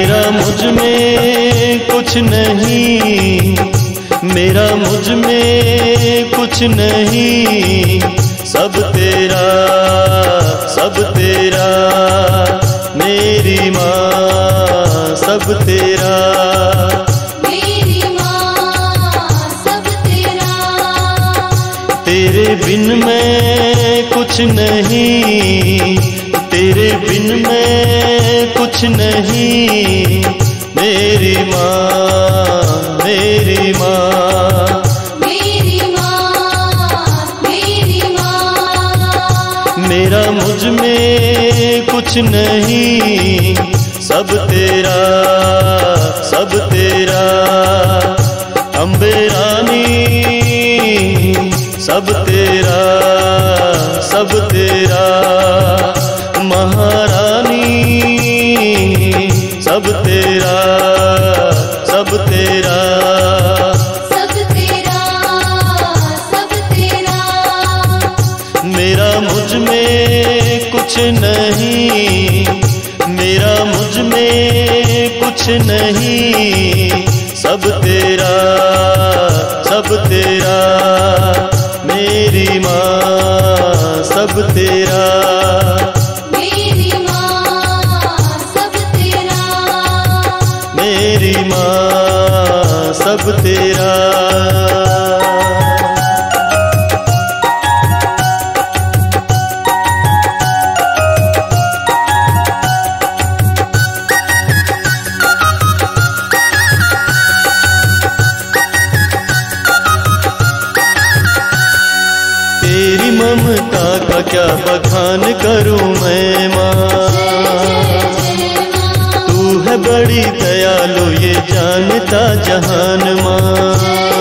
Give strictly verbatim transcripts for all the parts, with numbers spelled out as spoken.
मेरा मुझ में कुछ नहीं, मेरा मुझ में कुछ नहीं, सब तेरा सब तेरा, मेरी माँ सब तेरा, मेरी माँ सब तेरा। तेरे बिन मैं कुछ नहीं, तेरे बिन मैं कुछ नहीं, मेरी माँ मेरी माँ, मेरी माँ मेरी माँ। मेरा मुझ में कुछ नहीं, सब तेरा सब तेरा, अम्बे रानी सब तेरा सब तेरा, महारानी सब तेरा सब तेरा, सब तेरा सब तेरा। मेरा मुझ में कुछ नहीं, मेरा मुझ में कुछ नहीं, सब तेरा सब तेरा, मेरी माँ सब तेरा, मेरी माँ सब तेरा, मेरी माँ सब तेरा। तेरी ममता का क्या बखान करूं मैं माँ, तू है बड़ी दयालु ये जानता जहान माँ।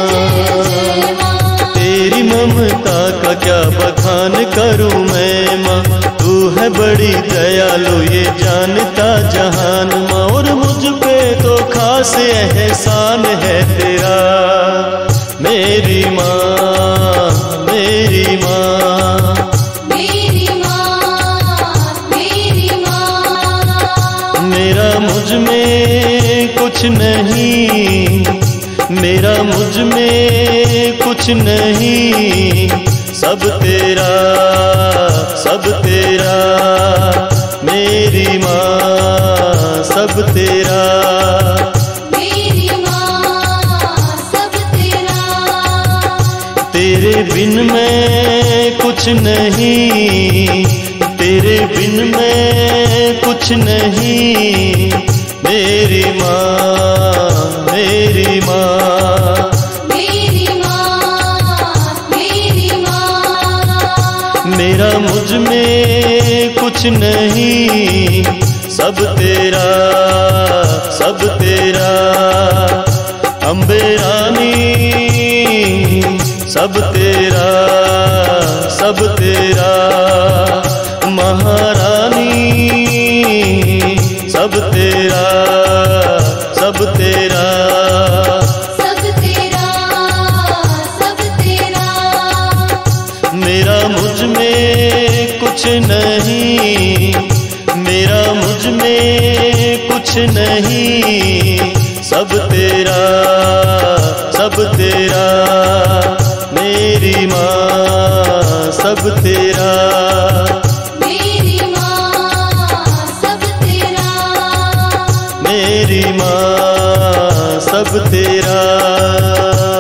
तेरी ममता का क्या बखान करूं मैं माँ, तू है बड़ी दयालु ये जानता जहान माँ। और मुझ पे तो खास एहसान है तेरा, मेरी माँ मेरी माँ, मेरी माँ मेरी माँ। मेरा मुझ में कुछ नहीं, मेरा मुझ में कुछ नहीं, सब तेरा सब तेरा, मेरी माँ सब तेरा, मेरी माँ सब तेरा। तेरे बिन मैं कुछ नहीं, तेरे बिन मैं कुछ नहीं, मेरी माँ मेरी माँ, मेरी माँ मेरी माँ। मेरा मुझ में कुछ नहीं, सब तेरा सब तेरा, अम्बे रानी सब तेरा सब तेरा, महारानी सब तेरा सब तेरा, सब तेरा सब तेरा। मेरा मुझ में कुछ नहीं, मेरा मुझ में कुछ नहीं, सब तेरा सब तेरा, मेरी माँ सब तेरा, मेरी माँ सब तेरा, मेरी माँ सब तेरा।